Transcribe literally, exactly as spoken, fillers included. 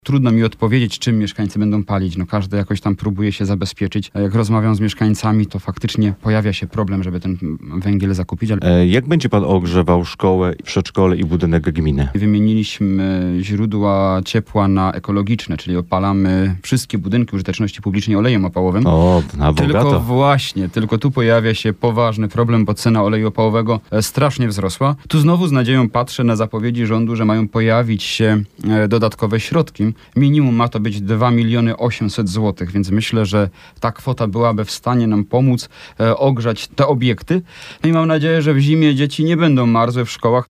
Trudno mi odpowiedzieć, czym mieszkańcy będą palić. No każdy jakoś tam próbuje się zabezpieczyć. A jak rozmawiam z mieszkańcami, to faktycznie pojawia się problem, żeby ten węgiel zakupić. Ale E, jak będzie pan ogrzewał szkołę, przedszkole i budynek gminy? wymieniliśmy źródła ciepła na ekologiczne, czyli opalamy wszystkie budynki użyteczności publicznej olejem opałowym. O, na Tylko bogato. właśnie, tylko tu pojawia się poważny problem, bo cena oleju opałowego e, strasznie wzrosła. Tu znowu z nadzieją patrzę na zapowiedzi rządu, że mają pojawić się e, dodatkowe środki. Minimum ma to być dwa miliony osiemset złotych, więc myślę, że ta kwota byłaby w stanie nam pomóc e, ogrzać te obiekty. No i mam nadzieję, że w zimie dzieci nie będą marzły w szkołach.